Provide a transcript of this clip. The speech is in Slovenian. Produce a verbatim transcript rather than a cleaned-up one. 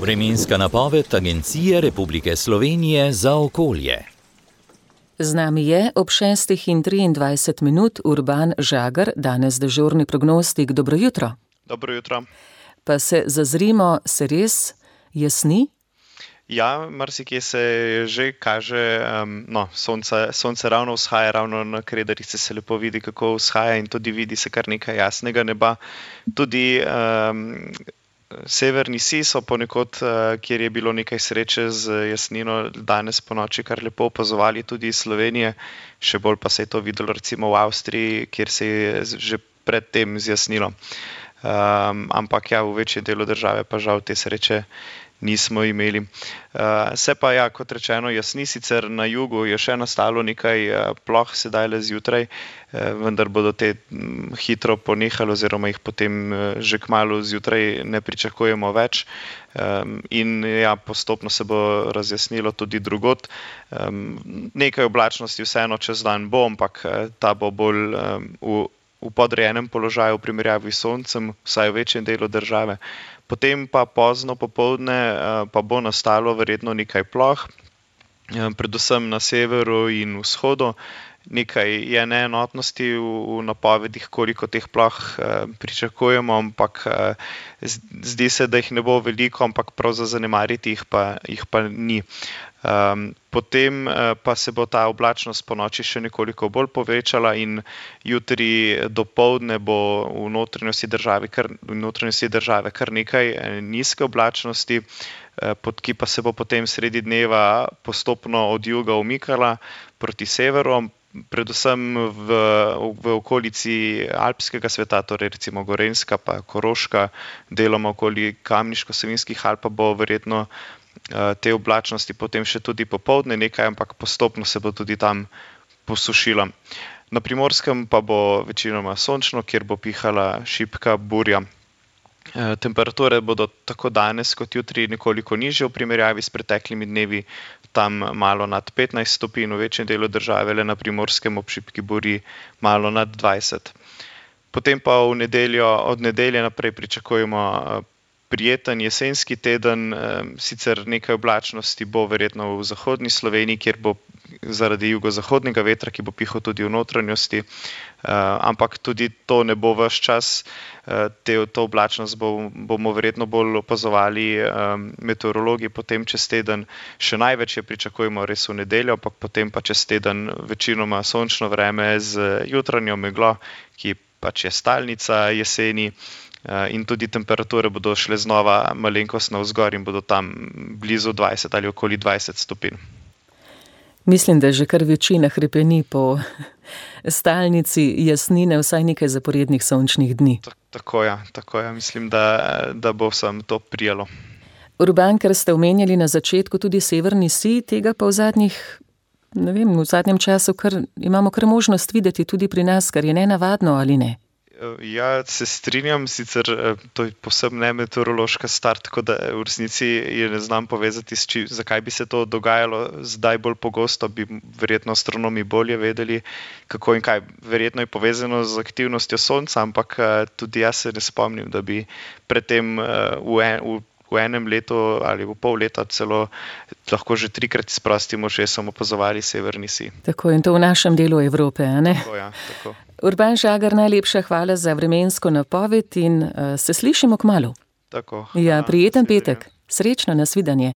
Vremenska napoved Agencije Republike Slovenije za okolje. Z nami je ob šestih in triindvajset minut Urban Žagar, danes dežurni prognostik. Dobro jutro. Dobro jutro. Pa se zazrimo, se res jasni? Ja, marsikje se že kaže, um, no, sonce, sonce ravno vzhaja, ravno na Kredarici se lepo vidi, kako vzhaja, in tudi vidi se kar nekaj jasnega neba. Tudi um, severni sij so ponekod, uh, kjer je bilo nekaj sreče z jasnino, danes po noči kar lepo opazovali tudi iz Slovenije. Še bolj pa se je to videlo recimo v Avstriji, kjer se je že predtem zjasnilo. Um, ampak ja, v večjem delu države pa žal te sreče nismo imeli. Uh, se pa ja, kot rečeno, jasni, sicer na jugu je še nastalo nekaj uh, ploh sedaj le zjutraj, uh, vendar bodo te um, hitro ponehali oziroma jih potem uh, že kmalu zjutraj ne pričakujemo več. Um, in ja, postopno se bo razjasnilo tudi drugod. Um, nekaj oblačnosti vseeno čez dan bo, ampak uh, ta bo bolj um, v v podrejenem položaju v primerjavi s soncem, vsaj v večjem delu države. Potem pa pozno popoldne pa bo nastalo verjetno nekaj ploh, predvsem na severu in vzhodu. Nekaj je neenotnosti v, v napovedih, koliko teh ploh eh, pričakujemo, ampak eh, zdi se, da jih ne bo veliko, ampak prav za zanemariti jih pa, jih pa ni. Um, potem eh, pa se bo ta oblačnost po noči še nekoliko bolj povečala in jutri dopoldne bo v notranjosti države kar, v notranjosti države kar nekaj eh, nizke oblačnosti, eh, pod ki pa se bo potem sredi dneva postopno od juga umikala proti severu, predvsem v, v okolici alpskega sveta, torej recimo Gorenjska pa Koroška, deloma okoli Kamniško-Savinjskih Alp pa bo verjetno uh, te oblačnosti potem še tudi popoldne nekaj, ampak postopno se bo tudi tam posušila. Na Primorskem pa bo večinoma sončno, kjer bo pihala šibka burja. Temperature bodo tako danes kot jutri nekoliko nižje v primerjavi s preteklimi dnevi, tam malo nad petnajst stopinj, v večjem delu države, le na Primorskem ob šibki burji malo nad dvajset. Potem pa v nedeljo, od nedelje naprej pričakujemo prijeten jesenski teden, sicer nekaj oblačnosti bo verjetno v zahodni Sloveniji, kjer bo zaradi jugozahodnega vetra, ki bo pihal tudi v notranjosti, ampak tudi to ne bo ves čas. Te, to oblačnost bo, bomo verjetno bolj opazovali meteorologi potem čez teden. Še največ je pričakujemo res v nedeljo, ampak potem pa čez teden večinoma sončno vreme z jutranjo meglo, ki pač je stalnica jeseni. In tudi temperature bodo šle znova malenkost navzgor in bodo tam blizu dvajset ali okoli dvajset stopinj. Mislim, da že kar večina hrepeni po stalnici jasnine vsaj nekaj zaporednih sončnih dni. Tako ja, tako ja. Mislim, da, da bo vsem to prijalo. Urban, ker ste omenjali na začetku tudi severni sij, tega pa v zadnjih, ne vem, v zadnjem času kar, imamo kar možnost videti tudi pri nas, kar je nenavadno ali ne? Ja, se strinjam, sicer to je povsem ne meteorološka stvar, tako da v resnici je ne znam povezati, s či, zakaj bi se to dogajalo zdaj bolj pogosto, bi verjetno astronomi bolje vedeli, kako in kaj. Verjetno je povezano z aktivnostjo sonca, ampak tudi jaz se ne spomnim, da bi predtem v, en, v, v enem letu ali v pol leta celo lahko že trikrat s prostim očesom opazovali severni sij. Tako, in to v našem delu Evrope, a ne? Tako, ja, tako. Urban Žagar, najlepša hvala za vremensko napoved in uh, se slišimo kmalu. Tako. Ja, prijeten petek. Srečno, nasvidenje.